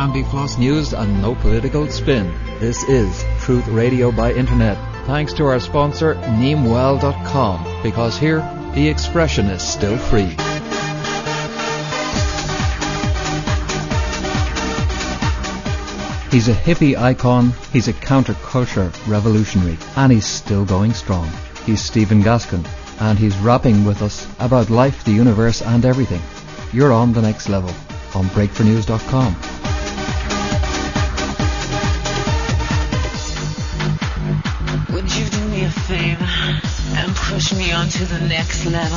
family floss news and no political spin. This is Truth Radio by Internet. Thanks to our sponsor, Neemwell.com, because here, the expression is still free. He's a hippie icon, he's a counterculture revolutionary, and he's still going strong. He's Stephen Gaskin, and he's rapping with us about life, the universe, and everything. You're on the next level on breakfornews.com. Would you do me a favor and push me on to the next level?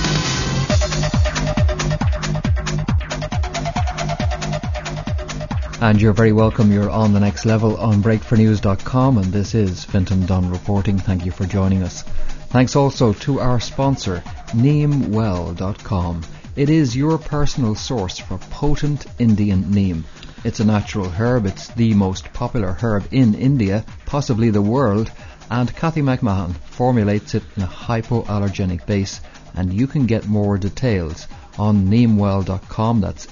And you're very welcome. You're on the next level on breakfornews.com, and this is Fintan Dunn reporting. Thank you for joining us. Thanks also to our sponsor, Neemwell.com. It is your personal source for potent Indian neem. It's a natural herb. It's the most popular herb in India, possibly the world, and Kathy McMahon formulates it in a hypoallergenic base, and you can get more details on Neemwell.com. That's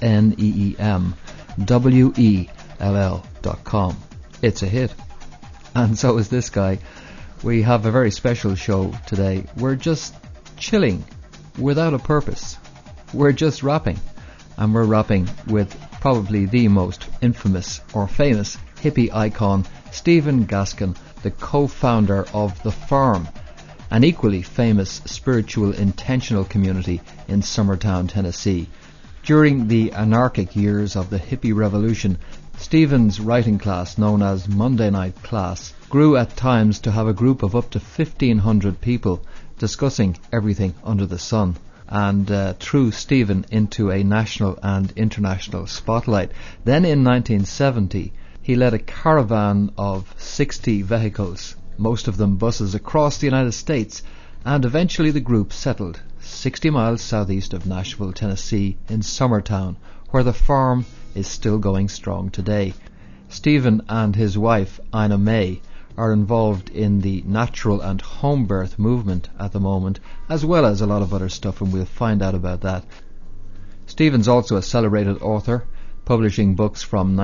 NEEMWELL.com. It's a hit. And so is this guy. We have a very special show today. We're just chilling without a purpose. We're just rapping. And we're rapping with probably the most infamous or famous hippie icon, Stephen Gaskin, the co-founder of The Farm, an equally famous spiritual intentional community in Summertown, Tennessee. During the anarchic years of the hippie revolution, Stephen's writing class, known as Monday Night Class, grew at times to have a group of up to 1,500 people discussing everything under the sun, and threw Stephen into a national and international spotlight. Then in 1970, he led a caravan of 60 vehicles, most of them buses, across the United States, and eventually the group settled 60 miles southeast of Nashville, Tennessee, in Summertown, where The Farm is still going strong today. Stephen and his wife, Ina May, are involved in the natural and home birth movement at the moment, as well as a lot of other stuff, and we'll find out about that. Stephen's also a celebrated author, publishing books from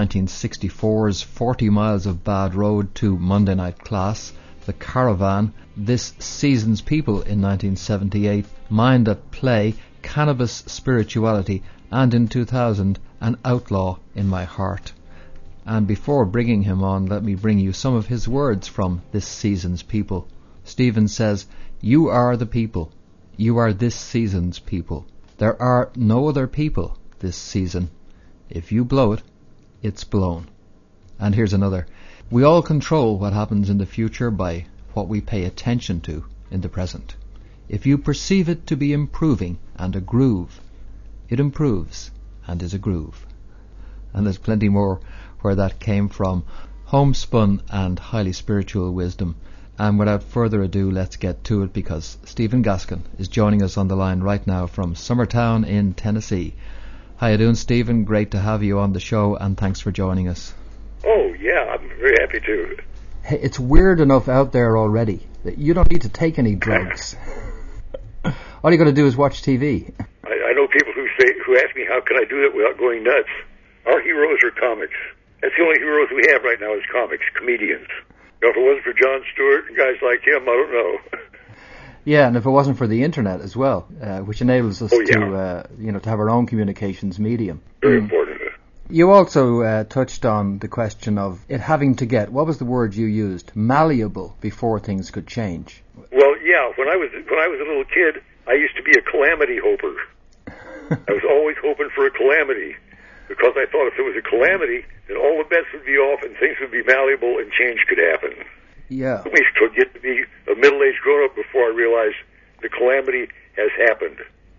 1964's 40 Miles of Bad Road to Monday Night Class, The Caravan, This Season's People in 1978, Mind at Play, Cannabis Spirituality, and in 2000, An Outlaw in My Heart. And before bringing him on, let me bring you some of his words from This Season's People. Stephen says, "You are the people. You are this season's people. There are no other people this season. If you blow it, it's blown." And here's another. "We all control what happens in the future by what we pay attention to in the present. If you perceive it to be improving and a groove, it improves and is a groove." And there's plenty more where that came from. Homespun and highly spiritual wisdom. And without further ado, let's get to it, because Stephen Gaskin is joining us on the line right now from Summertown in Tennessee. How you doing, Stephen? Great to have you on the show, and thanks for joining us. Oh, yeah, I'm very happy to. Hey, it's weird enough out there already that you don't need to take any drugs. All you got to do is watch TV. I know people who ask me, how can I do that without going nuts? Our heroes are comics. That's the only heroes we have right now is comics, comedians. You know, if it wasn't for Jon Stewart and guys like him, I don't know. Yeah, and if it wasn't for the internet as well, which enables us to have our own communications medium. Very important. You also touched on the question of it having to get, what was the word you used, malleable before things could change. Well, yeah, when I was a little kid, I used to be a calamity hoper. I was always hoping for a calamity, because I thought if there was a calamity, then all the bets would be off and things would be malleable and change could happen. Yeah. At least could get to be a middle-aged grown-up before I realized the calamity has happened.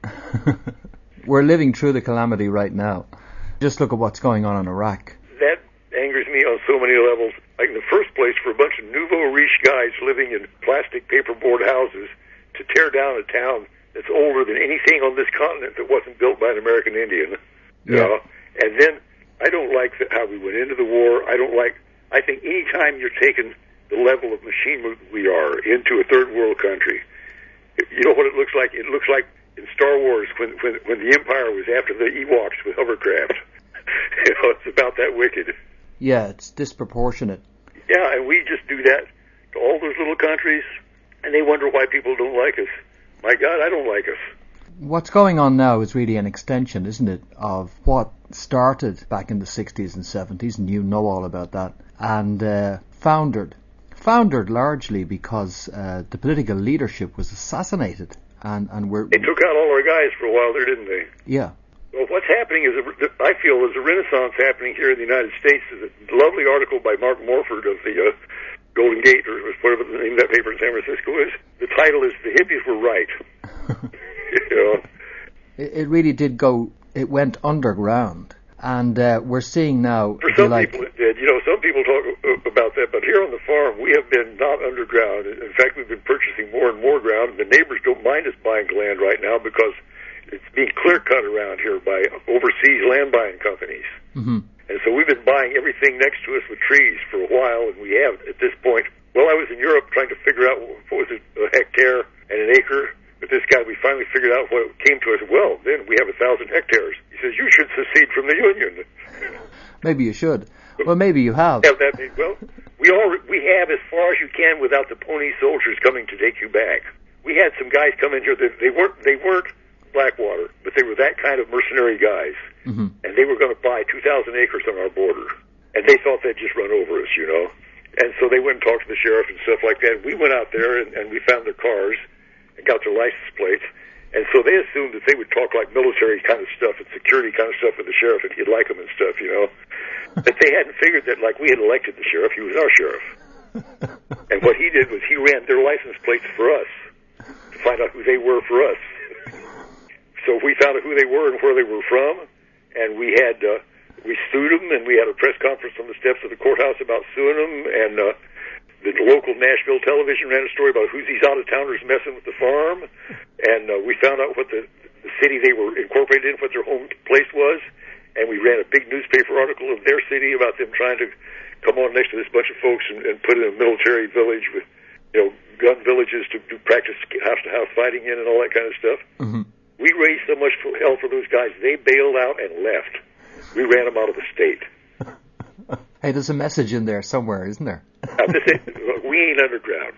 We're living through the calamity right now. Just look at what's going on in Iraq. That angers me on so many levels. Like, in the first place, for a bunch of nouveau riche guys living in plastic paperboard houses to tear down a town that's older than anything on this continent that wasn't built by an American Indian. Yeah. And then I don't like how we went into the war. I think any time you're taking the level of machine we are into a third world country, you know what it looks like? It looks like in Star Wars when the Empire was after the Ewoks with hovercraft. It's about that wicked. Yeah, it's disproportionate. Yeah, and we just do that to all those little countries, and they wonder why people don't like us. My God, I don't like us. What's going on now is really an extension, isn't it, of what started back in the 60s and 70s, and you know all about that, and foundered largely because the political leadership was assassinated, and they took out all our guys for a while there, didn't they? Yeah. Well, what's happening is, I feel, is a renaissance happening here in the United States. There's a lovely article by Mark Morford of the Golden Gate, or whatever the name of that paper in San Francisco is. The title is "The Hippies Were Right." It really did go. It went underground, and we're seeing now. For some people, it did. Some people talk about that, but here on the farm, we have been not underground. In fact, we've been purchasing more and more ground. The neighbors don't mind us buying land right now because it's being clear-cut around here by overseas land buying companies. Mm-hmm. And so we've been buying everything next to us with trees for a while, and we have, at this point. Well, I was in Europe trying to figure out what was a hectare and an acre. But this guy, we finally figured out what came to us. Well, then we have 1,000 hectares. He says, you should secede from the Union. Maybe you should. Well, maybe you have. Well, we have as far as you can without the pony soldiers coming to take you back. We had some guys come in here. They weren't Blackwater, but they were that kind of mercenary guys. Mm-hmm. And they were going to buy 2,000 acres on our border. And they thought they'd just run over us, And so they went and talked to the sheriff and stuff like that. We went out there and we found their cars and got their license plates. And so they assumed that they would talk like military kind of stuff and security kind of stuff with the sheriff, and he'd like them and stuff, But they hadn't figured that, like, we had elected the sheriff, he was our sheriff. And what he did was he ran their license plates for us to find out who they were for us. So we found out who they were and where they were from, and we sued them, and we had a press conference on the steps of the courthouse about suing them, and the local Nashville television ran a story about who's these out-of-towners messing with the farm, and we found out what the city they were incorporated in, what their home place was, and we ran a big newspaper article of their city about them trying to come on next to this bunch of folks and put in a military village with, gun villages to practice house-to-house fighting in and all that kind of stuff. Mm-hmm. We raised so much hell for those guys, they bailed out and left. We ran them out of the state. Hey, there's a message in there somewhere, isn't there? We ain't underground.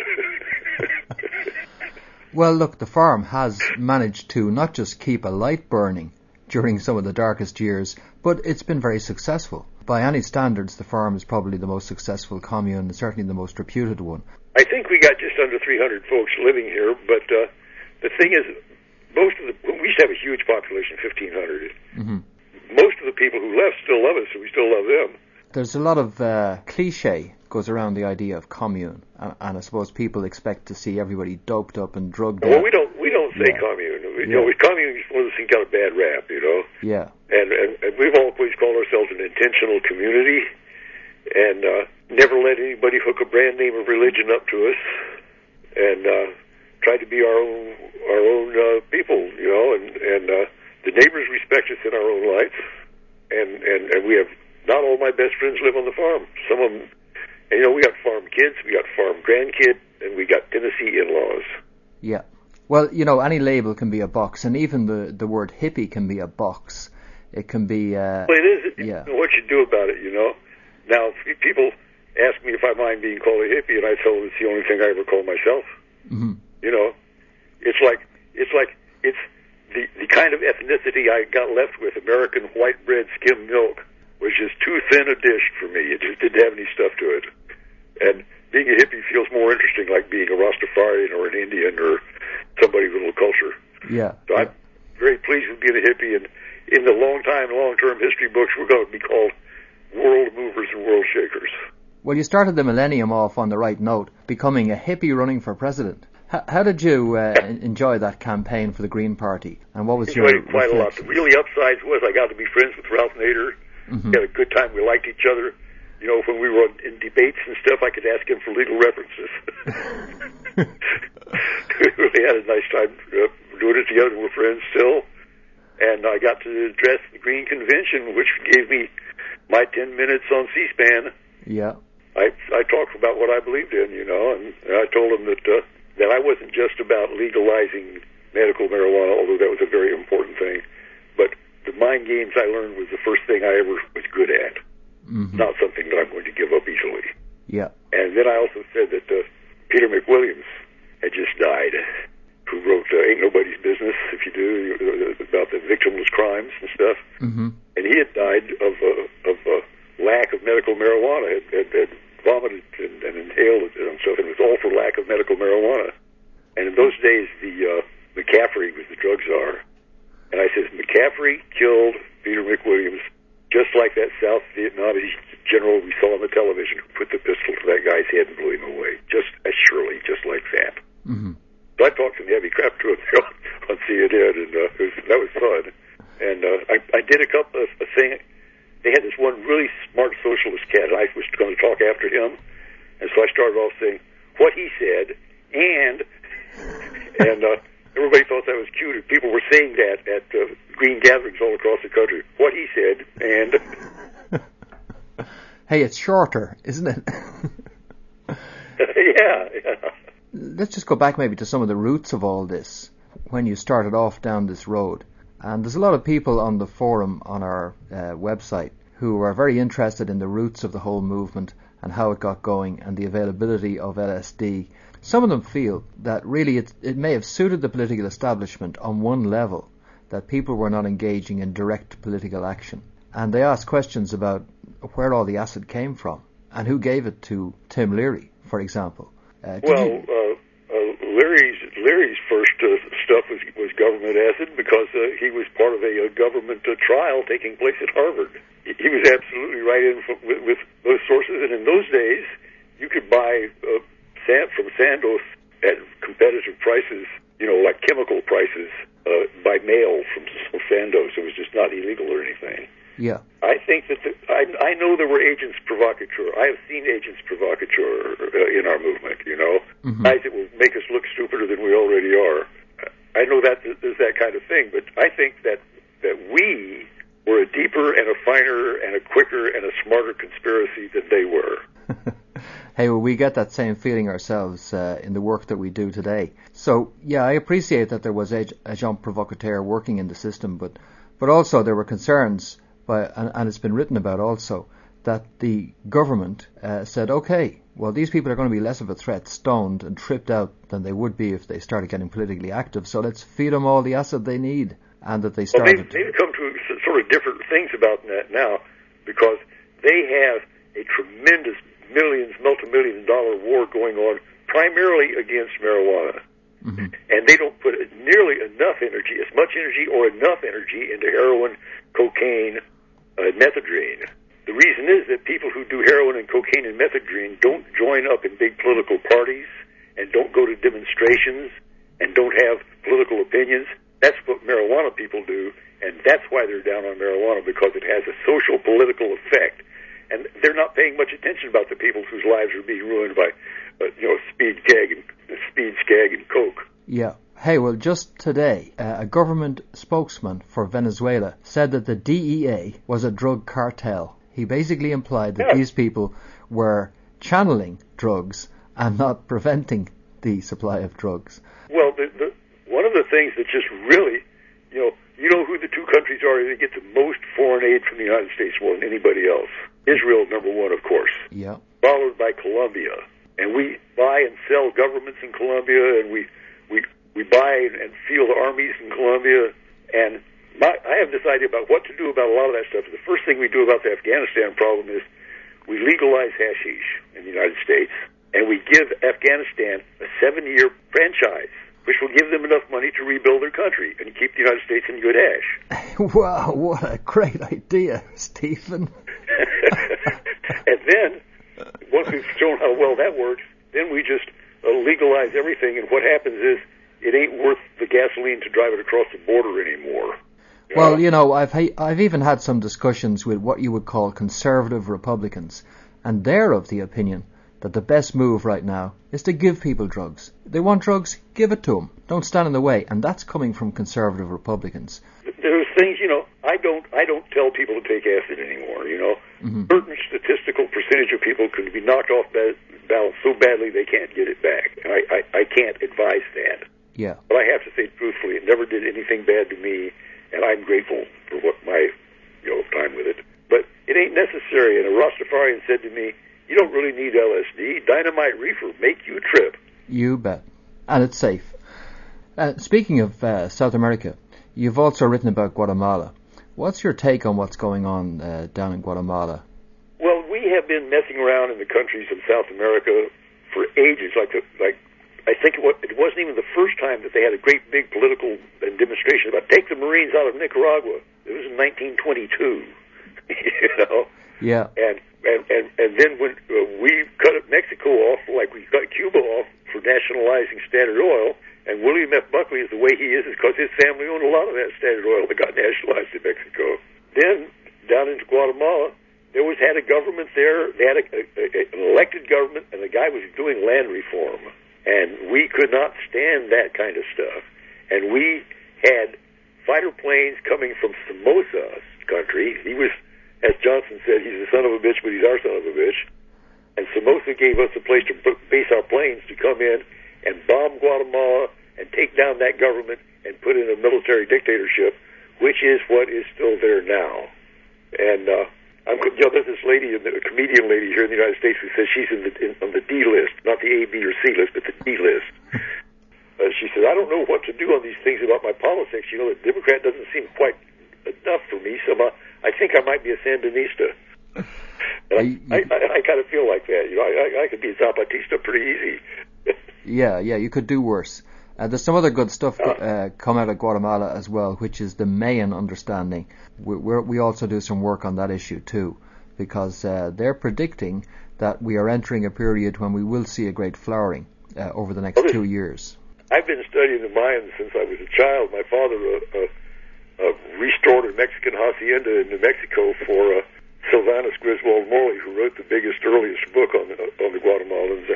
Well, look, the farm has managed to not just keep a light burning during some of the darkest years, but it's been very successful. By any standards, the farm is probably the most successful commune, and certainly the most reputed one. I think we got just under 300 folks living here, but the thing is, we used to have a huge population, 1,500. Mm-hmm. Most of the people who left still love us, so we still love them. There's a lot of cliche goes around the idea of commune, and I suppose people expect to see everybody doped up and drugged Well, up. we don't say commune. Commune is one of those things got a bad rap, Yeah. And we've always called ourselves an intentional community, and never let anybody hook a brand name of religion up to us, and tried to be our own people, and the neighbors respect us in our own lights, and we have. Not all my best friends live on the farm. Some of them, and we got farm kids, we got farm grandkids, and we got Tennessee in-laws. Yeah. Well, any label can be a box, and even the word hippie can be a box. It can be... well, it is. Yeah. What you do about it, Now, people ask me if I mind being called a hippie, and I tell them it's the only thing I ever call myself. Mm-hmm. It's the kind of ethnicity I got left with, American white bread skim milk, was just too thin a dish for me. It just didn't have any stuff to it. And being a hippie feels more interesting, like being a Rastafarian or an Indian or somebody with a little culture. Yeah. So I'm very pleased with being a hippie, and in the long-term history books, we're going to be called world movers and world shakers. Well, you started the millennium off on the right note, becoming a hippie running for president. How did you enjoy that campaign for the Green Party? And what was your reflection? Quite a lot. The really upsides was I got to be friends with Ralph Nader. Mm-hmm. We had a good time. We liked each other. When we were in debates and stuff, I could ask him for legal references. We really had a nice time doing it together. We're friends still. And I got to address the Green Convention, which gave me my 10 minutes on C-SPAN. Yeah. I talked about what I believed in, and I told him that I wasn't just about legalizing medical marijuana, although that was a very important thing, but the mind games I learned was the first thing I ever was good at. Mm-hmm. Not something that I'm going to give up easily. Yeah. And then I also said that Peter McWilliams had just died, who wrote Ain't Nobody's Business, if you do, about the victimless crimes and stuff. Mm-hmm. And he had died of lack of medical marijuana, had vomited and inhaled it and stuff, and it was all for lack of medical marijuana. And in those days, the McCaffrey was the drug czar. And I says, McCaffrey killed Peter McWilliams just like that South Vietnamese general we saw on the television who put the pistol to that guy's head and blew him away. Just as surely, just like that. Mm-hmm. So I talked some heavy crap to him on CNN, and that was fun. And I did a couple of things. They had this one really smart socialist cat, and I was going to talk after him. And so I started off saying what he said, and everybody thought that was cute. And people were saying that at green gatherings all across the country. What he said, and... Hey, it's shorter, isn't it? Yeah. Let's just go back maybe to some of the roots of all this, when you started off down this road. And there's a lot of people on the forum on our website who are very interested in the roots of the whole movement and how it got going and the availability of LSD. Some of them feel that really it may have suited the political establishment on one level, that people were not engaging in direct political action. And they ask questions about where all the acid came from and who gave it to Tim Leary, for example. Leary's first stuff was government acid because he was part of a government trial taking place at Harvard. He was absolutely right in with those sources, and in those days, you could buy from Sandoz at competitive prices, like chemical prices, by mail from Sandoz. It was just not illegal or anything. Yeah. I think that I know there were agents provocateur. I have seen agents provocateur in our movement, Mm-hmm. guys that will make us look stupider than we already are. I know that there's that kind of thing, but I think that we were a deeper and a finer and a quicker and a smarter conspiracy than they were. Hey, well, we get that same feeling ourselves in the work that we do today. So, yeah, I appreciate that there was agent provocateur working in the system, but also there were concerns, and it's been written about also, that the government said, okay, well, these people are going to be less of a threat, stoned and tripped out than they would be if they started getting politically active, so let's feed them all the acid they need. And that they started... Well, they've come to sort of different things about that now, because they have a tremendous multi-million-dollar war going on primarily against marijuana. Mm-hmm. And they don't put nearly enough energy, as much energy or enough energy into heroin, cocaine, methadone. The reason is that people who do heroin and cocaine and methadone don't join up in big political parties and don't go to demonstrations and don't have political opinions. That's what marijuana people do, and that's why they're down on marijuana, because it has a social political effect. And they're not paying much attention about the people whose lives are being ruined by, speed, skag, and coke. Yeah. Hey, well, just today, a government spokesman for Venezuela said that the DEA was a drug cartel. He basically implied that these people were channeling drugs and not preventing the supply of drugs. Well, one of the things that just really, you know who the two countries are that get the most foreign aid from the United States more than anybody else? Israel, number one, of course. Yeah. Followed by Colombia. And we buy and sell governments in Colombia, and we buy and field armies in Colombia. And I have this idea about what to do about a lot of that stuff. The first thing we do about the Afghanistan problem is we legalize hashish in the United States, and we give Afghanistan a 7-year franchise, which will give them enough money to rebuild their country and keep the United States in good ash. Wow, what a great idea, Stephen. And then, once we've shown how well that works, then we just legalize everything, and what happens is it ain't worth the gasoline to drive it across the border anymore. Well, I've even had some discussions with what you would call conservative Republicans, and they're of the opinion that the best move right now is to give people drugs. They want drugs, give it to them. Don't stand in the way, and that's coming from conservative Republicans. There's things, I don't tell people to take acid anymore, Mm-hmm. Certain statistical percentage of people can be knocked off balance so badly they can't get it back. And I can't advise that. Yeah. But I have to say truthfully, it never did anything bad to me, and I'm grateful for what my time with it. But it ain't necessary. And a Rastafarian said to me, "You don't really need LSD. Dynamite reefer make you trip." You bet. And it's safe. Speaking of South America, you've also written about Guatemala. What's your take on what's going on down in Guatemala? Well, we have been messing around in the countries of South America for ages. I think it wasn't even the first time that they had a great big political demonstration about take the Marines out of Nicaragua. It was in 1922. Yeah. And then when we cut Mexico off, like we cut Cuba off for nationalizing Standard Oil, and William F. Buckley is the way he is because his family owned a lot of that Standard Oil that got nationalized in Mexico. Then down into Guatemala, had a government there. They had an elected government, and the guy was doing land reform. And we could not stand that kind of stuff. And we had fighter planes coming from Somoza's country. He was, as Johnson said, he's the son of a bitch, but he's our son of a bitch. And Somoza gave us a place to base our planes to come in and bomb Guatemala and take down that government and put in a military dictatorship, which is what is still there now. And there's this lady, a comedian lady here in the United States, who says she's on the D list, not the A, B, or C list, but the D list. She said, I don't know what to do on these things about my politics. You know, the Democrat doesn't seem quite enough for me, so I think I might be a Sandinista. And I kind of feel like that. You know, I could be a Zapatista pretty easy. Yeah, you could do worse. There's some other good stuff come out of Guatemala as well, which is the Mayan understanding. We also do some work on that issue too, because they're predicting that we are entering a period when we will see a great flowering over the next 2 years. I've been studying the Mayans since I was a child. My father restored a Mexican hacienda in New Mexico for Sylvanus Griswold Morley, who wrote the biggest, earliest book on the Guatemalans,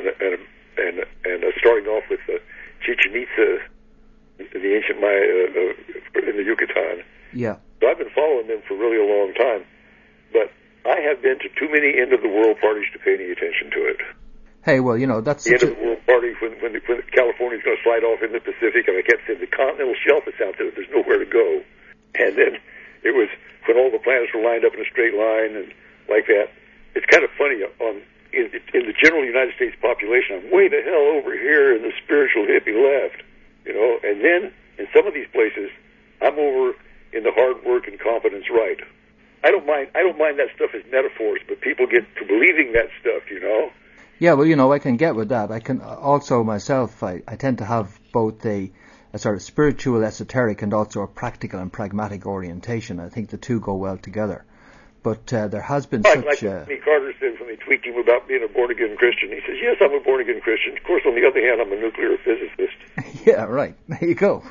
and starting off with Chichen Itza, the ancient Maya in the Yucatan. Yeah. So I've been following them for really a long time, but I have been to too many end-of-the-world parties to pay any attention to it. Hey, well, you know, that's the end-of-the-world party when California's going to slide off in the Pacific, and I kept saying the continental shelf is out there. There's nowhere to go. And then it was when all the planets were lined up in a straight line and like that. It's kind of funny in the general United States population, I'm way the hell over here in the spiritual hippie left, you know. And then in some of these places, I'm over in the hard work and competence right. I don't mind that stuff as metaphors, but people get to believing that stuff, you know. Yeah, well, you know, I can get with that. I can also myself. I tend to have both a sort of spiritual, esoteric, and also a practical and pragmatic orientation. I think the two go well together. But there has been such... Like Jimmy Carter said when they tweaked him about being a born-again Christian. He says, yes, I'm a born-again Christian. Of course, on the other hand, I'm a nuclear physicist. Yeah, right. There you go.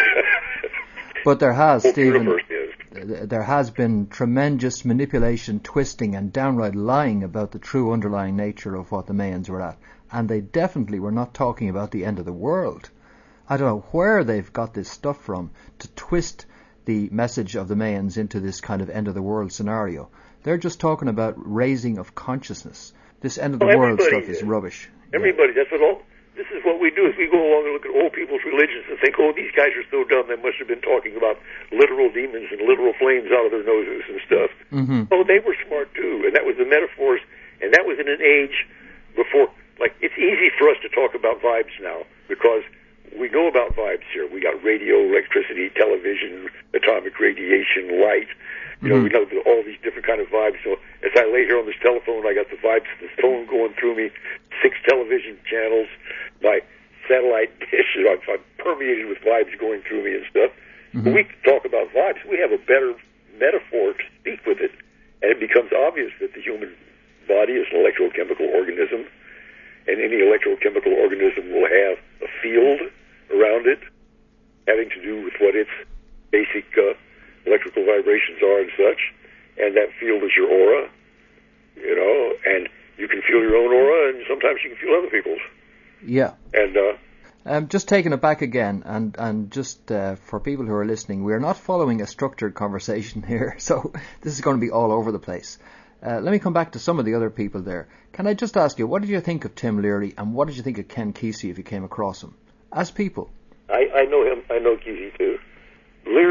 But there has, Stephen, there has been tremendous manipulation, twisting, and downright lying about the true underlying nature of what the Mayans were at. And they definitely were not talking about the end of the world. I don't know where they've got this stuff from to twist the message of the Mayans into this kind of end-of-the-world scenario. They're just talking about raising of consciousness. This end-of-the-world stuff is rubbish. Everybody, that's what all... This is what we do, is we go along and look at old people's religions and think, oh, these guys are so dumb, they must have been talking about literal demons and literal flames out of their noses and stuff. Mm-hmm. Oh, they were smart too, and that was the metaphors, and that was in an age before... Like, it's easy for us to talk about vibes now, because we know about vibes here. We got radio, electricity, television, atomic radiation, light. You know, we know all these different kind of vibes. So as I lay here on this telephone, I got the vibes of the phone going through me, 6 television channels, my satellite dish. I'm permeated with vibes going through me and stuff. When we talk about vibes, we have a better metaphor to speak with it. And it becomes obvious that the human body is an electrochemical organism, and any electrochemical organism will have a field around it having to do with what its basic electrical vibrations are and such, and that field is your aura, you know, and you can feel your own aura, and sometimes you can feel other people's. Yeah. And just taking it back again, and just for people who are listening, we are not following a structured conversation here, so this is going to be all over the place. Let me come back to some of the other people there. Can I just ask you, what did you think of Tim Leary, and what did you think of Ken Kesey if you came across him? As people. I know him. I know Kesey too. Leary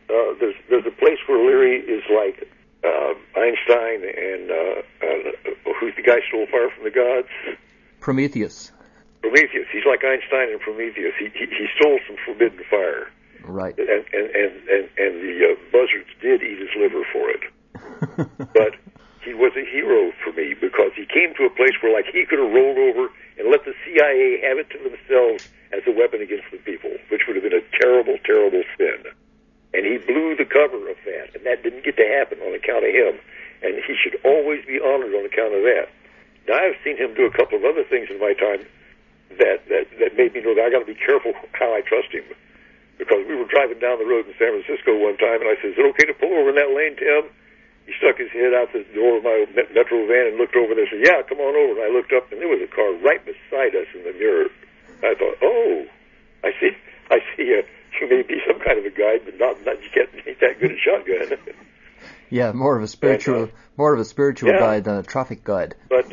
there's a place where Leary is like Einstein and who's the guy stole fire from the gods? Prometheus. Prometheus. He's like Einstein and Prometheus. He stole some forbidden fire. Right. And the buzzards did eat his liver for it. But he was a hero for me because he came to a place where, like, he could have rolled over and let the CIA have it to themselves as a weapon against the people, which would have been a terrible, terrible sin. And he blew the cover of that, and that didn't get to happen on account of him. And he should always be honored on account of that. Now, I've seen him do a couple of other things in my time that made me know that I got to be careful how I trust him. Because we were driving down the road in San Francisco one time, and I said, "Is it okay to pull over in that lane, Tim?" He stuck his head out the door of my Metro van and looked over there and said, "Yeah, come on over." And I looked up, and there was a car right beside us in the mirror. I thought, "Oh, I see. You may be some kind of a guide, but not you ain't that good at shotgun." Yeah, more of a spiritual yeah. guide than a traffic guide. But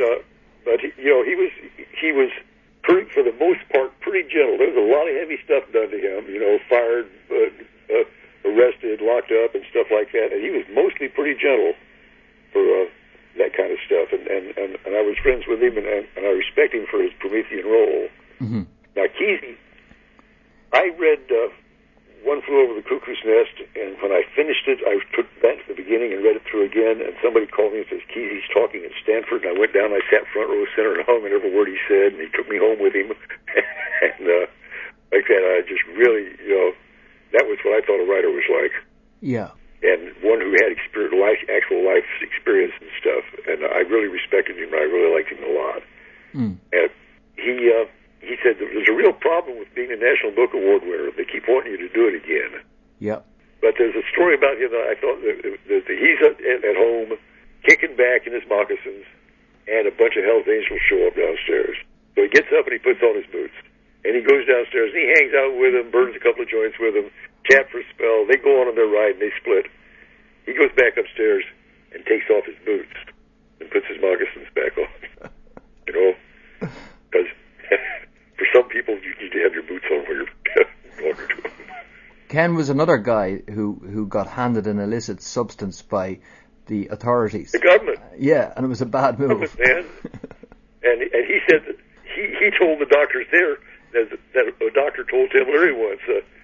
he was pretty, for the most part, pretty gentle. There was a lot of heavy stuff done to him, fired, arrested, locked up, and stuff like that. And he was mostly pretty gentle for that kind of stuff. And I was friends with him, and I respect him for his Promethean role. Mm-hmm. Now, Kesey, I read One Flew Over the Cuckoo's Nest, and when I finished it, I took back to the beginning and read it through again, and somebody called me and says, "Kesey's talking at Stanford," and I went down, I sat front row center and hung on every word he said, and he took me home with him, and like that, I just really, that was what I thought a writer was like. Yeah. And one who had actual life experience and stuff, and I really respected him, and I really liked him a lot. Mm. And he said, "There's a real problem with being a National Book Award winner. They keep wanting you to do it again." Yeah. But there's a story about him that I thought that he's at home, kicking back in his moccasins, and a bunch of Hell's Angels show up downstairs. So he gets up and he puts on his boots. And he goes downstairs and he hangs out with them, burns a couple of joints with them, chat for a spell. They go on their ride and they split. He goes back upstairs and takes off his boots and puts his moccasins back on. Because for some people, you need to have your boots on when you're talking to them. Ken was another guy who got handed an illicit substance by the authorities. The government. Yeah, and it was a bad move. Man. and he said that he told the doctors there that a doctor told Tim Leary once,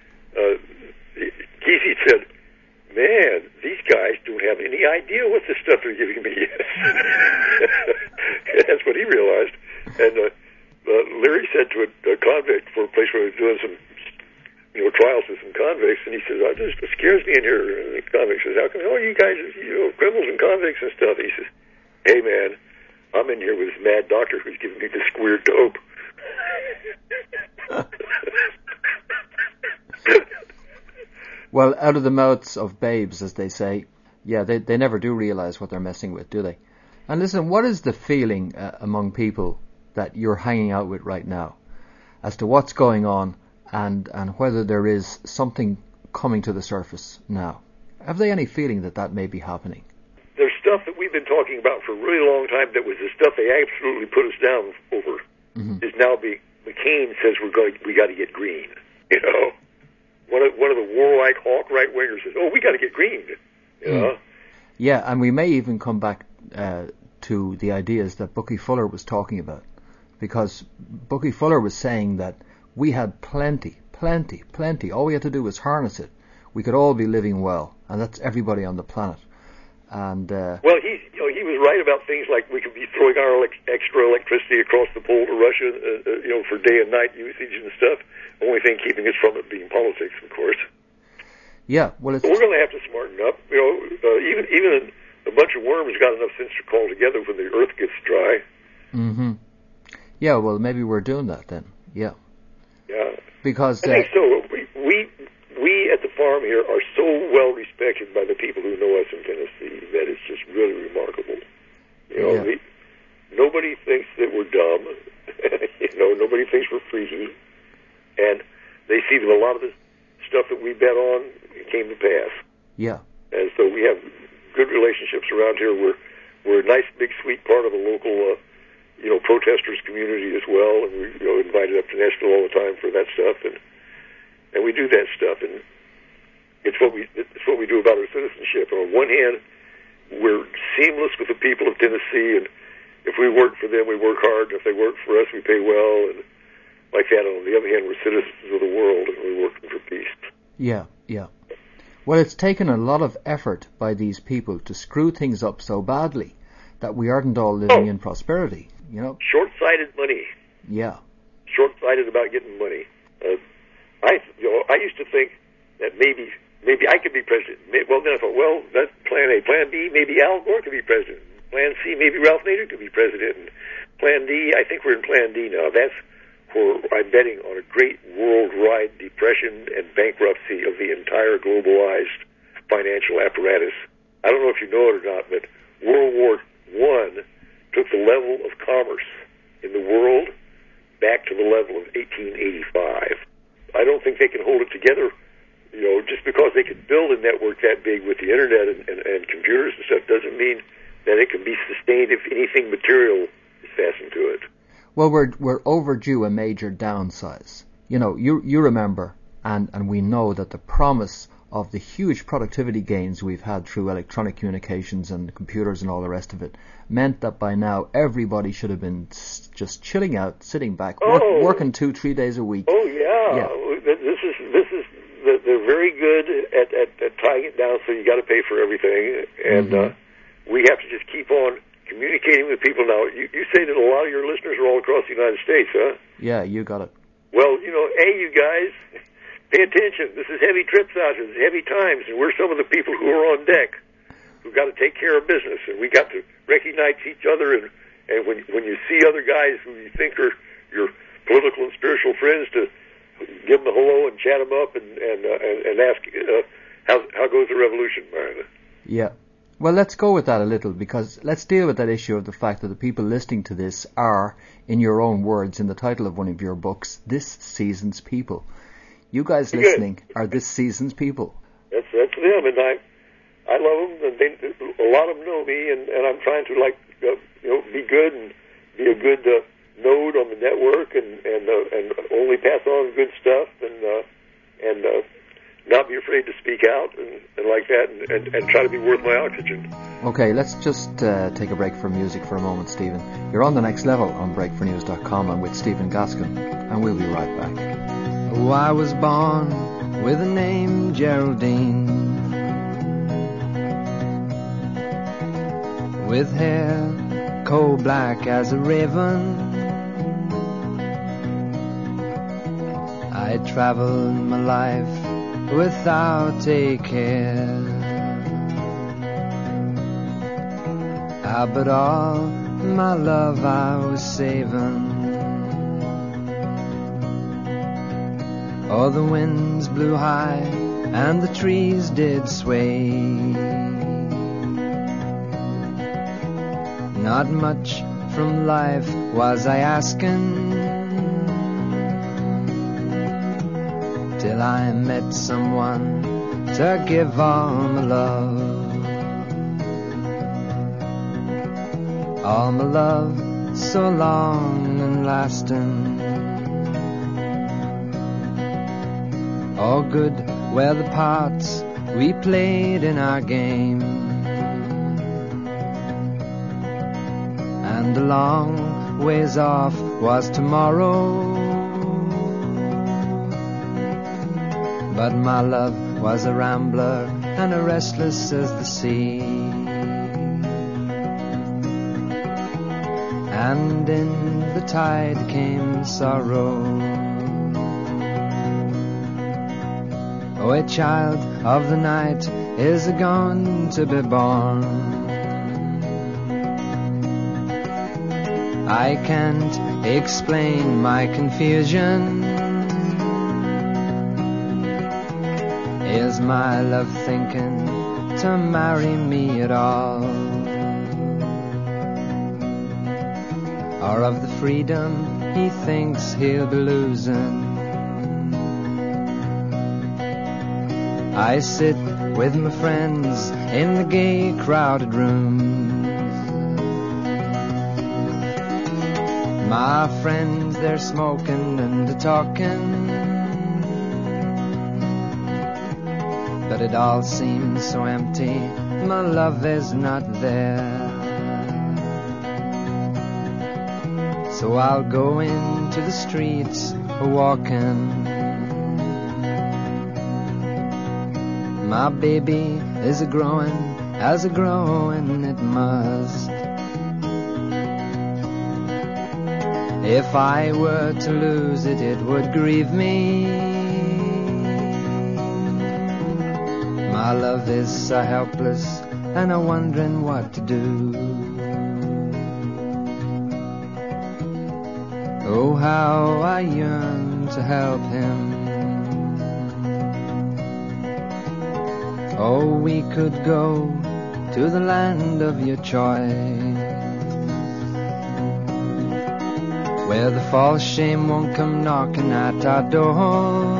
Kesey said, "Man, these guys don't have any idea what the stuff they're giving me is." That's what he realized. And Leary said to a convict for a place where he was doing some trials with some convicts, and he says, "It scares me in here." And the convict says, "How come? Oh, you guys are criminals and convicts and stuff." He says, "Hey, man, I'm in here with this mad doctor who's giving me this weird dope." Well, out of the mouths of babes, as they say, yeah, they never do realize what they're messing with, do they? And listen, what is the feeling among people that you're hanging out with right now as to what's going on and whether there is something coming to the surface now? Have they any feeling that may be happening? There's stuff that we've been talking about for a really long time that was the stuff they absolutely put us down over. Mm-hmm. Is now McCain says we got to get green. One of the warlike hawk right wingers says, "Oh, we got to get green." Yeah, and we may even come back to the ideas that Bucky Fuller was talking about, because Bucky Fuller was saying that we had plenty. All we had to do was harness it. We could all be living well, and that's everybody on the planet. And well, he was right about things like we could be throwing our extra electricity across the pole to Russia, for day and night usage and stuff. Only thing keeping us from it being politics, of course. Yeah, well, we're going to have to smarten up. Even a bunch of worms got enough sense to call together when the earth gets dry. Mm-hmm. Yeah, well, maybe we're doing that then. Yeah. Yeah. Because I think so. We at the farm here are so well respected by the people who know us in Tennessee that it's just really remarkable. Nobody thinks that we're dumb. Nobody thinks we're freaky, and they see that a lot of the stuff that we bet on came to pass. Yeah. And so we have good relationships around here. We're a nice, big, sweet part of a local, protesters community as well, and we're invited up to Nashville all the time for that stuff, and we do that stuff. And it's what we do about our citizenship. On one hand, we're seamless with the people of Tennessee, and if we work for them, we work hard, and if they work for us, we pay well, and like that. On the other hand, we're citizens of the world, and we're working for peace. Yeah. Well, it's taken a lot of effort by these people to screw things up so badly that we aren't all living in prosperity, you know? Short-sighted money. Yeah. Short-sighted about getting money. I used to think that maybe I could be president. Well, then I thought, well, that's plan A. Plan B, maybe Al Gore could be president. Plan C, maybe Ralph Nader could be president. And Plan D, I think we're in Plan D now. That's where I'm betting on a great worldwide depression and bankruptcy of the entire globalized financial apparatus. I don't know if you know it or not, but World War I took the level of commerce in the world back to the level of 1885. I don't think they can hold it together, you know, just because they can build a network that big with the internet and computers and stuff doesn't mean that it can be sustained if anything material is fastened to it. Well, we're overdue a major downsize. You know, you remember, and we know that the promise of the huge productivity gains we've had through electronic communications and computers and all the rest of it meant that by now everybody should have been just chilling out, sitting back, working 2-3 days a week. Oh yeah. This is they're very good at tying it down, so you got to pay for everything, and we have to just keep on communicating with people. Now, you say that a lot of your listeners are all across the United States, huh? Yeah, you got it. Well, you know, you guys, pay attention. This is heavy trips out here. This is heavy times, and we're some of the people who are on deck who've got to take care of business, and we got to recognize each other, and when you see other guys who you think are your political and spiritual friends, to give them a hello and chat them up and ask how goes the revolution, Martha? Yeah. Well, let's go with that a little, because let's deal with that issue of the fact that the people listening to this are, in your own words, in the title of one of your books, this season's people. You guys listening are this season's people. That's them, and I love them, and a lot of them know me, and I'm trying to be good and be a good node on the network, and only pass on good stuff, and not be afraid to speak out and like that, and try to be worth my oxygen. Okay, let's just take a break for music for a moment, Stephen. You're on The Next Level on breakfornews.com. I'm with Stephen Gaskin, and we'll be right back. Oh, I was born with a name, Geraldine, with hair coal black as a raven. I traveled my life without a care, but all my love I was saving. Oh, the winds blew high and the trees did sway. Not much from life was I asking, till I met someone to give all my love so long and lasting. All good were the parts we played in our game, and a long ways off was tomorrow. But my love was a rambler and a restless as the sea, and in the tide came sorrow. Oh, a child of the night is going to be born. I can't explain my confusion. Is my love thinking to marry me at all? Or of the freedom he thinks he'll be losing? I sit with my friends in the gay crowded rooms. My friends, they're smoking and they're talking, but but it all seems so empty. My love is not there. So I'll go into the streets a-walking. My baby is a-growing, as a-growing it must. If I were to lose it, it would grieve me. My love is so helpless and I'm wondering what to do. Oh, how I yearn to help him. Oh, we could go to the land of your choice, where the false shame won't come knocking at our door.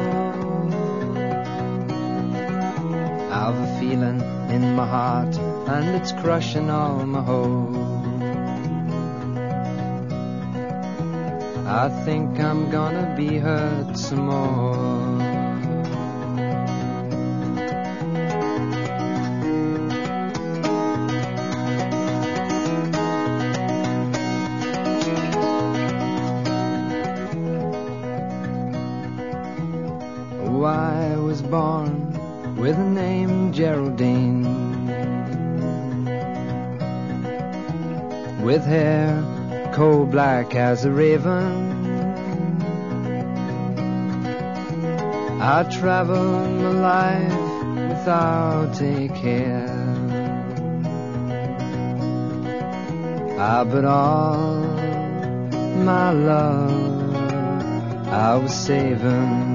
I've a feeling in my heart and it's crushing all my hope. I think I'm gonna be hurt some more. Oh, I was born with the name Geraldine, with hair coal black as a raven. I traveled my life without a care. But all my love I was saving.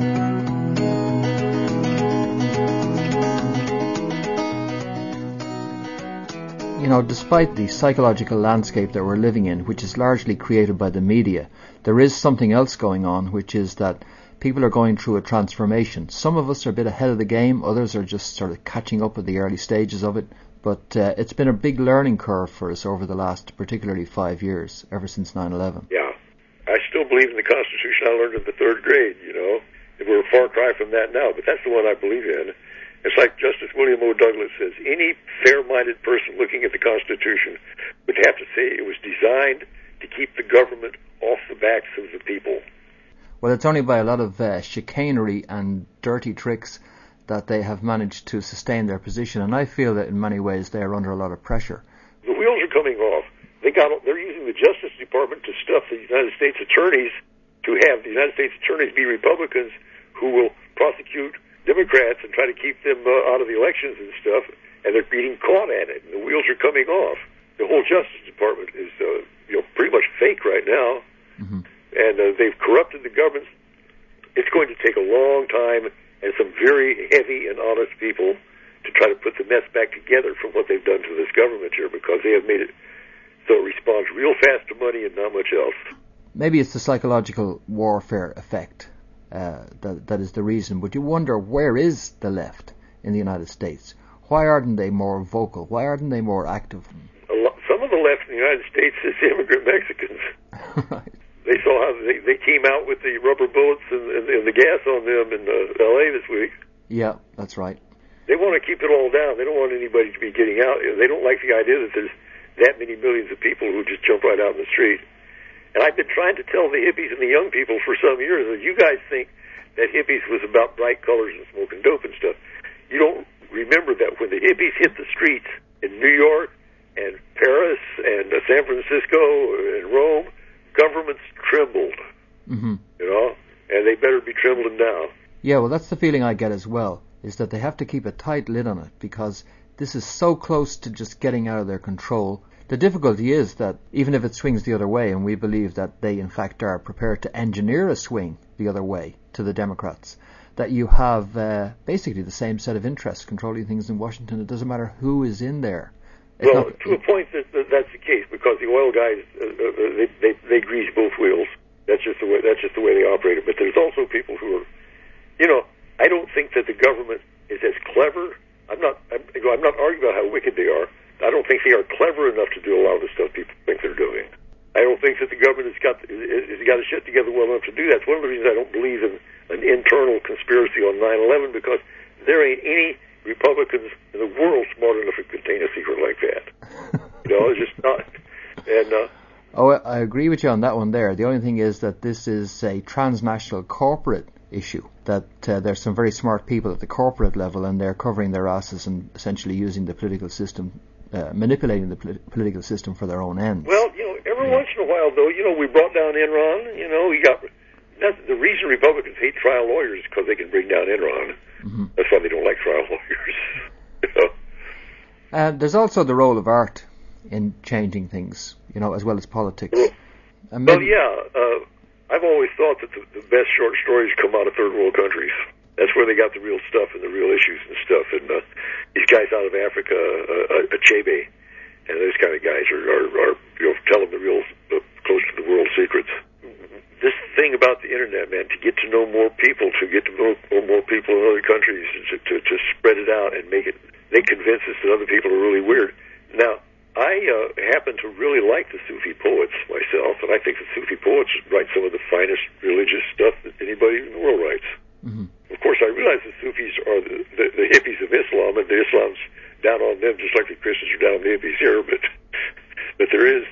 You know, despite the psychological landscape that we're living in, which is largely created by the media, there is something else going on, which is that people are going through a transformation. Some of us are a bit ahead of the game, others are just sort of catching up with the early stages of it. But it's been a big learning curve for us over the last particularly 5 years, ever since 9/11. Yeah. I still believe in the Constitution I learned in the third grade, you know. We're a far cry from that now, but that's the one I believe in. It's like Justice William O. Douglas says, any fair-minded person looking at the Constitution would have to say it was designed to keep the government off the backs of the people. Well, it's only by a lot of chicanery and dirty tricks that they have managed to sustain their position, and I feel that in many ways they are under a lot of pressure. The wheels are coming off. They're using the Justice Department to stuff the United States attorneys, to have the United States attorneys be Republicans who will prosecute Democrats and try to keep them out of the elections and stuff, and they're being caught at it, and the wheels are coming off. The whole Justice Department is pretty much fake right now, and they've corrupted the government. It's going to take a long time and some very heavy and honest people to try to put the mess back together from what they've done to this government here, because they have made it so it responds real fast to money and not much else. Maybe it's the psychological warfare effect that is the reason, but you wonder, where is the left in the United States? Why aren't they more vocal? Why aren't they more active? Some of the left in the United States is immigrant Mexicans. Right. They saw how they came out with the rubber bullets and the gas on them in L.A. this week. Yeah, that's right. They want to keep it all down. They don't want anybody to be getting out. They don't like the idea that there's that many millions of people who just jump right out in the street. And I've been trying to tell the hippies and the young people for some years that you guys think that hippies was about bright colors and smoking dope and stuff. You don't remember that when the hippies hit the streets in New York and Paris and San Francisco and Rome, governments trembled, you know, and they better be trembling now. Yeah, well, that's the feeling I get as well, is that they have to keep a tight lid on it, because this is so close to just getting out of their control. The difficulty is that even if it swings the other way, and we believe that they in fact are prepared to engineer a swing the other way to the Democrats, that you have basically the same set of interests controlling things in Washington. It doesn't matter who is in there. Well, to a point that's the case, because the oil guys they grease both wheels. That's just the way they operate it. But there's also people who are, you know, I don't think that the government is as clever. I'm not arguing about how wicked they are. I don't think they are clever enough to do a lot of the stuff people think they're doing. I don't think that the government has got the shit together well enough to do that. It's one of the reasons I don't believe in an internal conspiracy on 9/11, because there ain't any Republicans in the world smart enough to contain a secret like that. It's just not. And I agree with you on that one there. The only thing is that this is a transnational corporate issue, that there's some very smart people at the corporate level, and they're covering their asses and essentially using the political system, manipulating the political system for their own ends. Well, every once in a while, though, we brought down Enron. The reason Republicans hate trial lawyers is because they can bring down Enron. Mm-hmm. That's why they don't like trial lawyers. There's also the role of art in changing things, as well as politics. I've always thought that the best short stories come out of third world countries. That's where they got the real stuff and the real issues and stuff. And these guys out of Africa, Achebe, and those kind of guys are telling the real close to the world secrets. This thing about the internet, man, to get to know more people, to get to know more people in other countries, to spread it out and they convince us that other people are really weird. Now, I happen to really like the Sufi poets myself, and I think the Sufi poets write some of the finest religious stuff that anybody in the world writes. Mm-hmm. Of course, I realize the Sufis are the hippies of Islam, and the Islam's down on them just like the Christians are down on the hippies here. But there's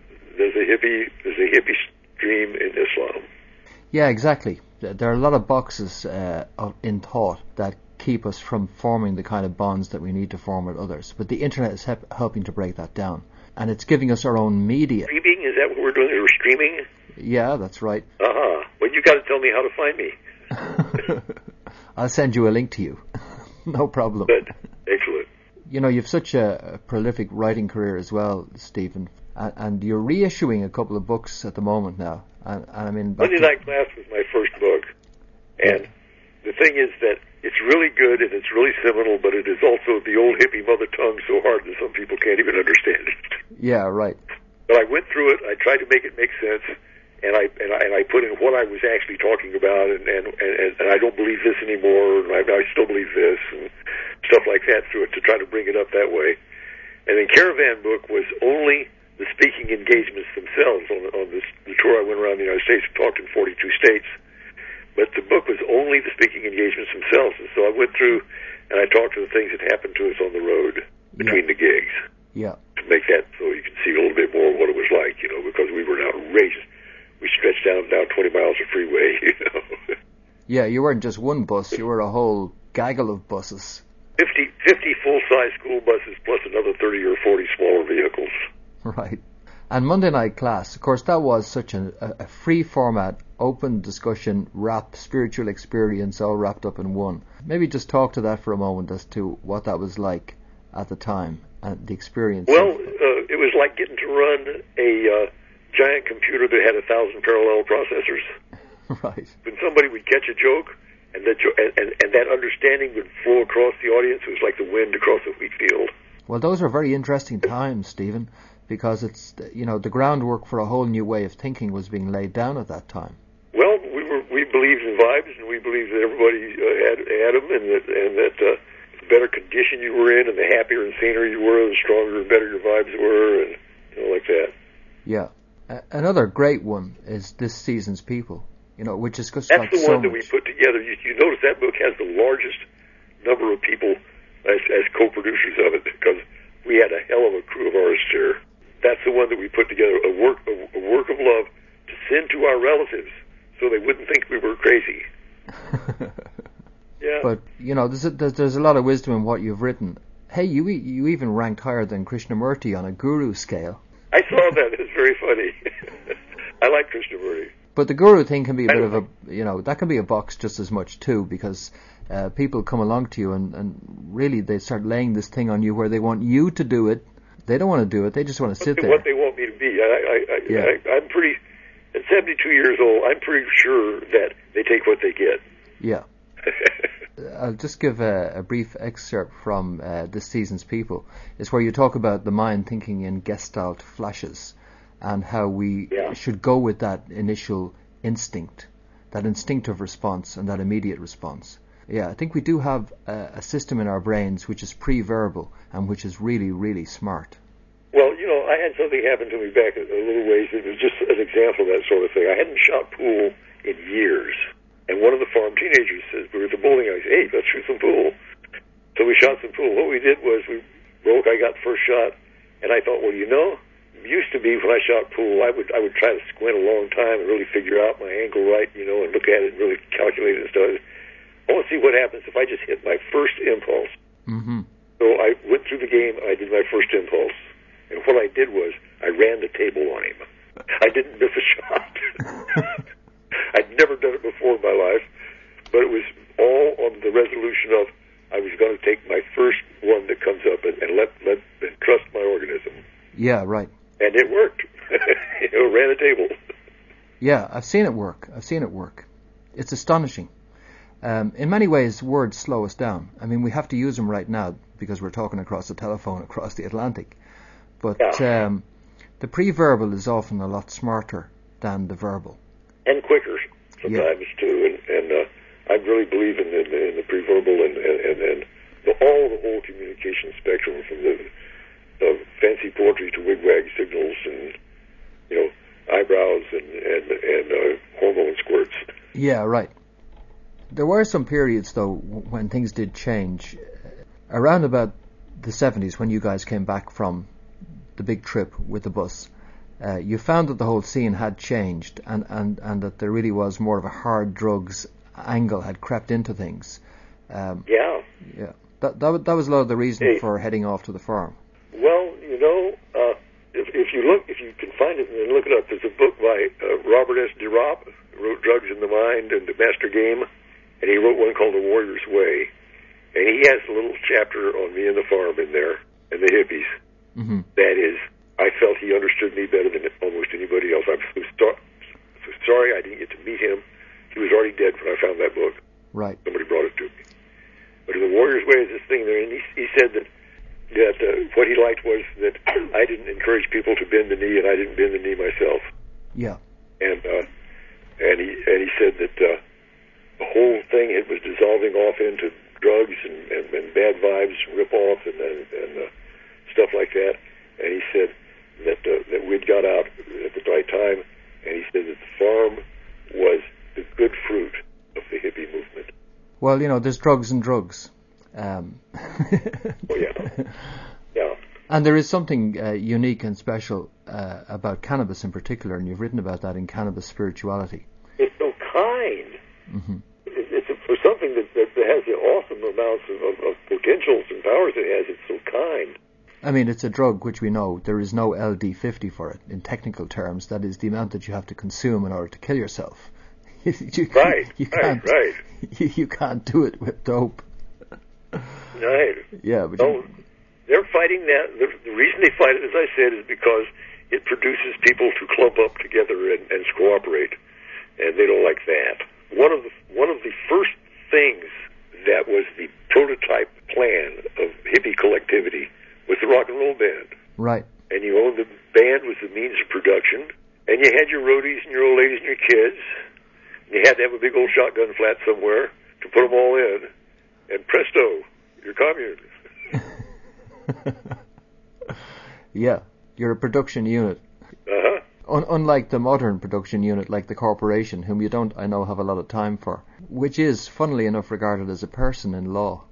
a hippie stream in Islam. Yeah, exactly. There are a lot of boxes in thought that keep us from forming the kind of bonds that we need to form with others. But the internet is helping to break that down. And it's giving us our own media. Streaming? Is that what we're doing? We're streaming? Yeah, that's right. Uh-huh. Well, you got to tell me how to find me. I'll send you a link to you. No problem. Good. Excellent. You've such a prolific writing career as well, Stephen. And you're reissuing a couple of books at the moment now. And I mean, Monday Night Class was my first book. And the thing is that it's really good and it's really seminal, but it is also the old hippie mother tongue so hard that some people can't even understand it. Yeah, right. But I went through it. I tried to make it make sense, and I put in what I was actually talking about, and I don't believe this anymore, and I still believe this, and stuff like that through it to try to bring it up that way. And then Caravan Book was only the speaking engagements themselves on the tour I went around the United States and talked in 42 states. But the book was only the speaking engagements themselves. And so I went through and I talked to the things that happened to us on the road between the gigs. Yeah. To make that so you can see a little bit more of what it was like, because we were outrageous. We stretched down 20 miles of freeway, Yeah, you weren't just one bus, you were a whole gaggle of buses. 50 full-size school buses plus another 30 or 40 smaller vehicles. Right. And Monday Night Class, of course, that was such a free format, open discussion, spiritual experience all wrapped up in one. Maybe just talk to that for a moment as to what that was like at the time and the experience. Well, it was like getting to run a giant computer that had 1,000 parallel processors. Right. When somebody would catch a joke, and that understanding would flow across the audience, it was like the wind across a wheat field. Well, those are very interesting times, Stephen, because it's the groundwork for a whole new way of thinking was being laid down at that time. Well, we believed in vibes, and we believed that everybody had them, and that the better condition you were in, and the happier and saner you were, the stronger and better your vibes were, and like that. Yeah. Another great one is This Season's People, which is just that's the one that we put together. You notice that book has the largest number of people as co-producers of it, because we had a hell of a crew of artists here. That's the one that we put together, a work of love to send to our relatives so they wouldn't think we were crazy. Yeah. But, there's a lot of wisdom in what you've written. Hey, you even ranked higher than Krishnamurti on a guru scale. I saw that. It's very funny. I like Krishnamurti. But the guru thing can be a bit of that can be a box just as much too, because people come along to you and really they start laying this thing on you where they want you to do it. They don't want to do it. They just want to sit there. What they want me to be. I'm pretty, at 72 years old, I'm pretty sure that they take what they get. Yeah. I'll just give a brief excerpt from This Season's People. It's where you talk about the mind thinking in gestalt flashes and how we should go with that initial instinct, that instinctive response and that immediate response. Yeah, I think we do have a system in our brains which is pre-verbal and which is really, really smart. Well, I had something happen to me back a little ways. It was just an example of that sort of thing. I hadn't shot pool in years. And one of the farm teenagers says, we were at the bowling alley, hey, let's shoot some pool. So we we shot some pool. What we did was I got the first shot, and I thought, well, it used to be when I shot pool, I would try to squint a long time and really figure out my angle right, and look at it and really calculate it and stuff. I want to see what happens if I just hit my first impulse. Mm-hmm. So I went through the game, and I did my first impulse. And what I did was I ran the table on him. I didn't miss a shot. I'd never done it before in my life, but it was all on the resolution of I was going to take my first one that comes up and trust my organism. Yeah, right. And it worked. Ran a table. Yeah, I've seen it work. It's astonishing. In many ways, words slow us down. I mean, we have to use them right now because we're talking across the telephone across the Atlantic. But the pre-verbal is often a lot smarter than the verbal. And quicker sometimes, too. And I really believe in the pre-verbal and the whole communication spectrum, from the fancy poetry to wigwag signals and, eyebrows and hormone squirts. Yeah, right. There were some periods, though, when things did change. Around about the 70s, when you guys came back from the big trip with the bus, you found that the whole scene had changed and that there really was more of a hard drugs angle had crept into things. Yeah. That was a lot of the reason for heading off to the farm. Well, if you can find it and look it up, there's a book by Robert S. DeRopp, who wrote Drugs in the Mind and The Master Game, and he wrote one called The Warrior's Way. And he has a little chapter on me and the farm in there, and the hippies. Mm-hmm. That is, I felt he understood me better than almost anybody else. I'm so sorry I didn't get to meet him. He was already dead when I found that book. Right. Somebody brought it to me. But in The Warrior's Way is this thing there, and he said that what he liked was that I didn't encourage people to bend the knee, and I didn't bend the knee myself. Yeah. And he said that the whole thing, it was dissolving off into drugs and bad vibes, rip-off, and stuff like that. And he said that we'd got out at the right time, and he said that the farm was the good fruit of the hippie movement. Well, there's drugs and drugs. Oh, yeah. Yeah. And there is something unique and special about cannabis in particular, and you've written about that in Cannabis Spirituality. It's so kind. Mm-hmm. It's for something that has the awesome amounts of potentials and powers it has. It's so kind. I mean, it's a drug which we know there is no LD50 for it. In technical terms, that is the amount that you have to consume in order to kill yourself. You can't do it with dope. Right. Yeah, but they're fighting that. The reason they fight it, as I said, is because it produces people to clump up together and cooperate, and they don't like that. One of the first things that was the prototype plan of hippie collectivity was the rock and roll band. Right. And you owned the band was the means of production, and you had your roadies and your old ladies and your kids. And you had to have a big old shotgun flat somewhere to put them all in, and presto, you're communist. Yeah, you're a production unit. Uh-huh. Unlike the modern production unit, like the corporation, whom you don't, I know, have a lot of time for, which is, funnily enough, regarded as a person in law.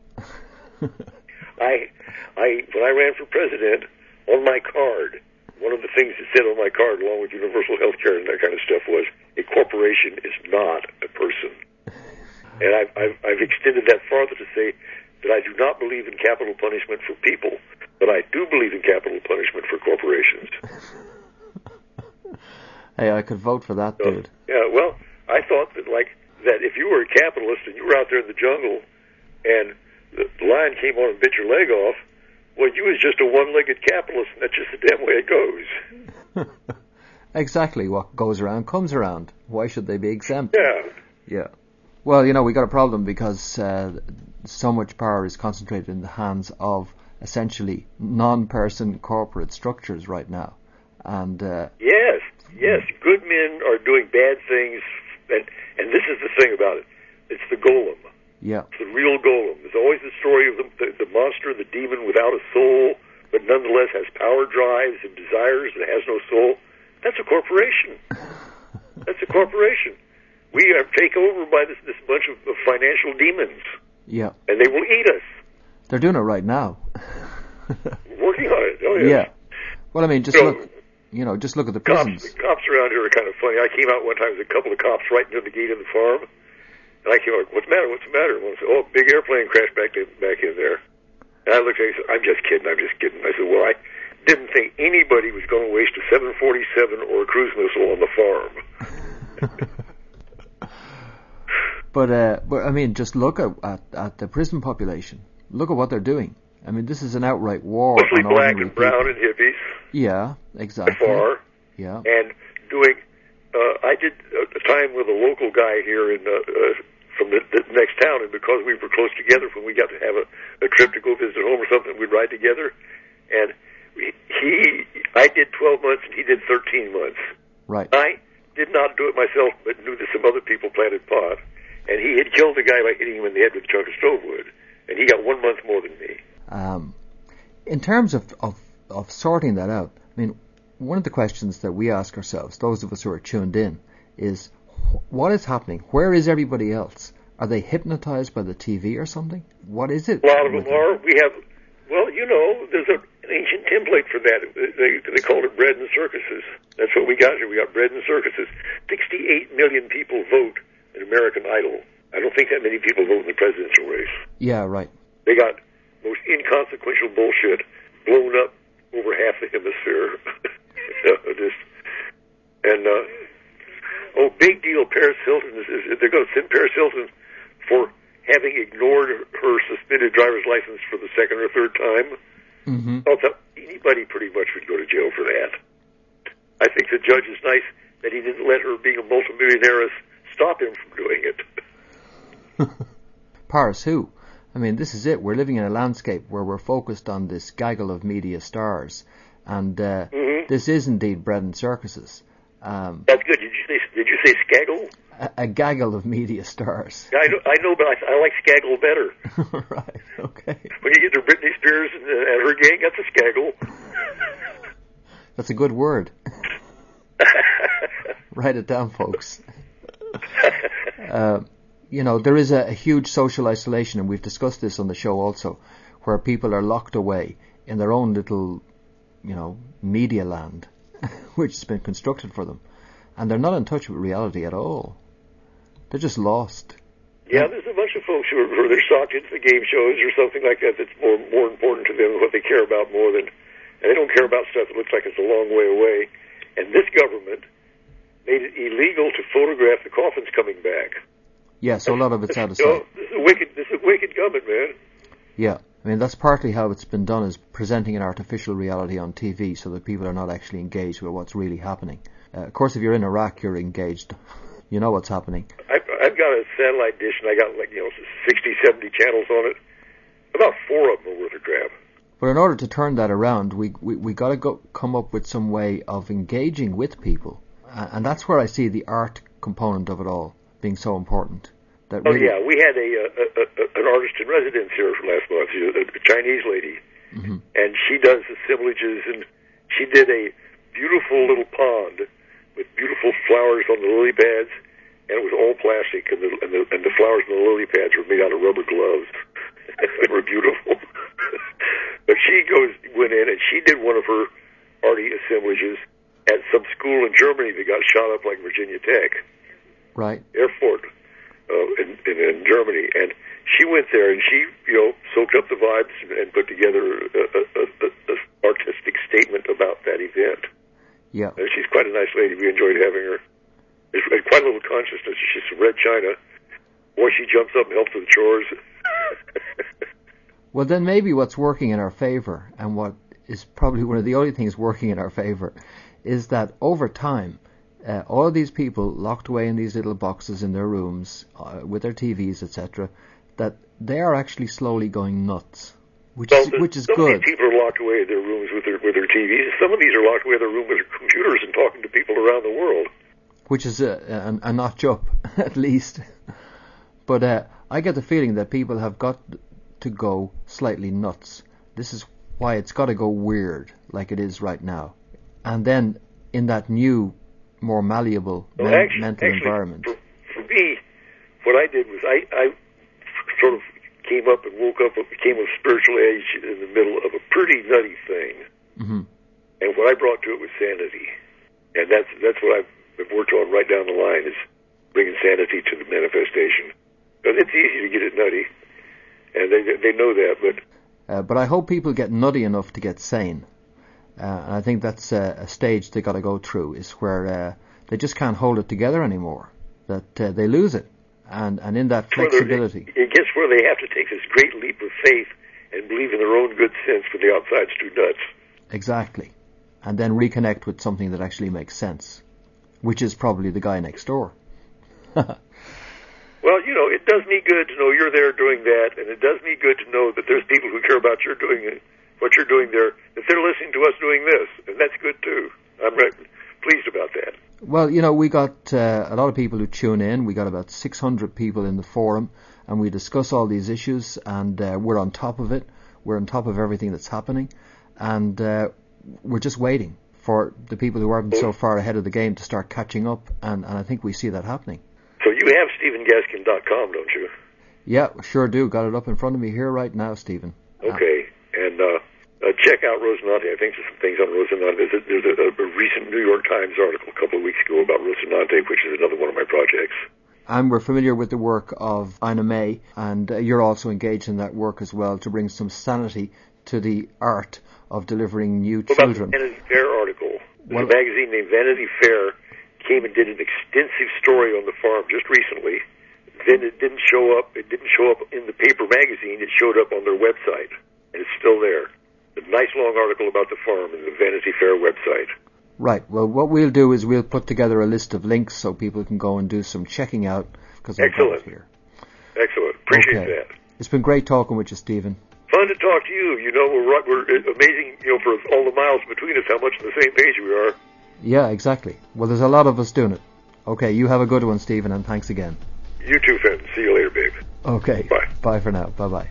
When I ran for president, on my card, one of the things that said on my card, along with universal health care and that kind of stuff, was a corporation is not a person. And I've extended that farther to say that I do not believe in capital punishment for people, but I do believe in capital punishment for corporations. Hey, I could vote for that, dude. Yeah, well, I thought that if you were a capitalist and you were out there in the jungle and the lion came on and bit your leg off, well, you was just a one-legged capitalist, and that's just the damn way it goes. Exactly. What goes around comes around. Why should they be exempt? Yeah. Well, we got a problem because so much power is concentrated in the hands of essentially non-person corporate structures right now. And Yes, good men are doing bad things, and this is the thing about it. It's the golem. Yeah. It's the real golem. There's always the story of the monster, the demon without a soul, but nonetheless has power drives and desires and has no soul. That's a corporation. That's a corporation. We are taken over by this bunch of financial demons. Yeah. And they will eat us. They're doing it right now. Working on it. Oh, yes. Yeah. Well, I mean, just look at the prisons. Cops around here are kind of funny. I came out one time with a couple of cops right near the gate of the farm, and I came out, what's the matter? And one said, oh, big airplane crashed back in there. And I looked at him and said, I'm just kidding. I said, well, I didn't think anybody was going to waste a 747 or a cruise missile on the farm. But I mean, just look at the prison population. Look at what they're doing. I mean, this is an outright war. Mostly on black ordinary and brown people. and hippies. Yeah, exactly. By far. Yeah. And doing, I did a time with a local guy here in from the next town, and because we were close together, when we got to have a trip to go visit home or something, we'd ride together. And I did 12 months and he did 13 months. Right. I did not do it myself, but knew that some other people planted pot. And he had killed a guy by hitting him in the head with a chunk of stove wood. And he got 1 month more than me. In terms of sorting that out, I mean, one of the questions that we ask ourselves, those of us who are tuned in, is what is happening? Where is everybody else? Are they hypnotized by the TV or something? What is it? A lot of them are. We have, well, there's an ancient template for that. They called it bread and circuses. That's what we got here. We got bread and circuses. 68 million people vote in American Idol. I don't think that many people vote in the presidential race. Yeah, right. They got most inconsequential bullshit blown up over half the hemisphere. Big deal. Paris Hilton they're going to send Paris Hilton for having ignored her suspended driver's license for the second or third time. Mm-hmm. Anybody pretty much would go to jail for that. I think the judge is nice that he didn't let her being a multimillionaire stop him from doing it. Paris who? I mean, this is it. We're living in a landscape where we're focused on this gaggle of media stars, and this is indeed bread and circuses. That's good. Did you say skaggle? A gaggle of media stars. I know, but I like skaggle better. Right. Okay. When you get to Britney Spears and her gang, that's a skaggle. That's a good word. Write it down, folks. There is a huge social isolation, and we've discussed this on the show also, where people are locked away in their own little, media land, which has been constructed for them. And they're not in touch with reality at all. They're just lost. Yeah, there's a bunch of folks who are sucked into the game shows or something like that that's more important to them, what they care about more than, and they don't care about stuff that looks like it's a long way away. And this government made it illegal to photograph the coffins coming back. Yeah, so a lot of it's out of sight. This is a wicked government, man. Yeah, I mean, that's partly how it's been done, is presenting an artificial reality on TV so that people are not actually engaged with what's really happening. Of course, if you're in Iraq, you're engaged. You know what's happening. I've got a satellite dish, and I got 60, 70 channels on it. About 4 of them are worth of crap. But in order to turn that around, we got to come up with some way of engaging with people. And that's where I see the art component of it all being so important. We had an artist in residence here last month. She's a Chinese lady, mm-hmm. and she does assemblages, and she did a beautiful little pond with beautiful flowers on the lily pads, and it was all plastic, and the flowers on the lily pads were made out of rubber gloves. They were beautiful. But she went in, and she did one of her arty assemblages at some school in Germany that got shot up like Virginia Tech. Right. Airport in Germany. And she went there, and she, soaked up the vibes and put together a artistic statement about that event. Yeah. And she's quite a nice lady. We enjoyed having her. There's quite a little consciousness. She's from Red China. Boy, she jumps up and helps with the chores. Well, then maybe what's working in our favor, and what is probably one of the only things working in our favor, is that over time, all of these people locked away in these little boxes in their rooms with their TVs, etc., that they are actually slowly going nuts, which is good. Some of these people are locked away in their rooms with their TVs. Some of these are locked away in their room with their computers and talking to people around the world. Which is a notch up, at least. But I get the feeling that people have got to go slightly nuts. This is why it's got to go weird, like it is right now. And then in that new, more malleable mental environment. For me, what I did was I sort of came up and woke up and became of spiritual age in the middle of a pretty nutty thing. Mm-hmm. And what I brought to it was sanity. And that's what I've worked on right down the line, is bringing sanity to the manifestation. But it's easy to get it nutty, and they know that. But I hope people get nutty enough to get sane. And I think that's a stage they got to go through, is where they just can't hold it together anymore. That they lose it, and in that flexibility, it gets where they have to take this great leap of faith and believe in their own good sense when the outside's too nuts. Exactly, and then reconnect with something that actually makes sense, which is probably the guy next door. Well, it does me good to know you're there doing that, and it does me good to know that there's people who care about what you're doing there, that they're listening to us doing this, and that's good too. I'm pleased about that. Well, we got a lot of people who tune in. We got about 600 people in the forum, and we discuss all these issues, and we're on top of it. We're on top of everything that's happening, and we're just waiting for the people who aren't so far ahead of the game to start catching up, and I think we see that happening. So you have StephenGaskin.com, don't you? Yeah, sure do. Got it up in front of me here right now, Stephen. Okay, and check out Rosinante. I think there's some things on Rosinante. There's a recent New York Times article a couple of weeks ago about Rosinante, which is another one of my projects. And we're familiar with the work of Ina May, and you're also engaged in that work as well to bring some sanity to the art of delivering new children. About the Vanity Fair article. There's a magazine named Vanity Fair came and did an extensive story on the farm just recently. Then it didn't show up. It didn't show up in the paper magazine. It showed up on their website, and it's still there. A nice long article about the farm in the Vanity Fair website. Right. Well, what we'll do is we'll put together a list of links so people can go and do some checking out, because I've got it here. Excellent. Appreciate that. It's been great talking with you, Stephen. Fun to talk to you. We're amazing, for all the miles between us, how much on the same page we are. Yeah, exactly. Well, there's a lot of us doing it. Okay, you have a good one, Stephen, and thanks again. You too, Finn. See you later, babe. Okay. Bye. Bye for now. Bye-bye.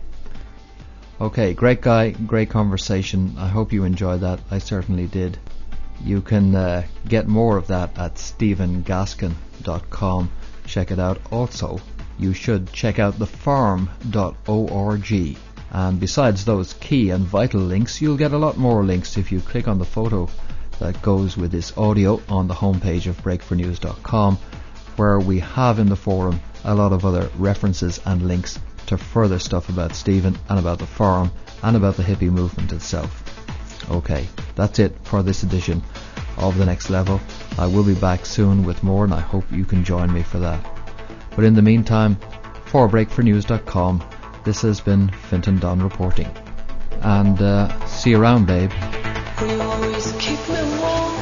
Okay, great guy, great conversation. I hope you enjoyed that. I certainly did. You can get more of that at StephenGaskin.com. Check it out. Also, you should check out thefarm.org. And besides those key and vital links, you'll get a lot more links if you click on the photo that goes with this audio on the homepage of breakfornews.com, where we have in the forum a lot of other references and links to further stuff about Stephen and about the forum and about the hippie movement itself. Okay, that's it for this edition of The Next Level. I will be back soon with more, and I hope you can join me for that. But in the meantime, for breakfornews.com, this has been Fintan Don reporting. And see you around, babe. Will you always keep me warm?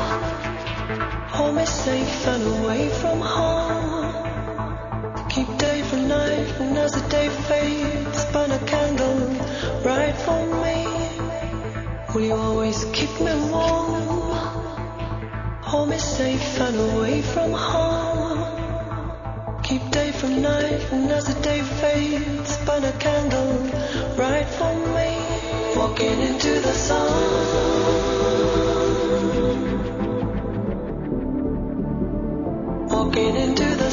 Hold me safe and away from harm. Keep day for night, and as the day fades, burn a candle right for me. Will you always keep me warm? Hold me safe and away from harm. Keep day from night, and as the day fades, burn a candle right for me. Walking into the sun, walking into the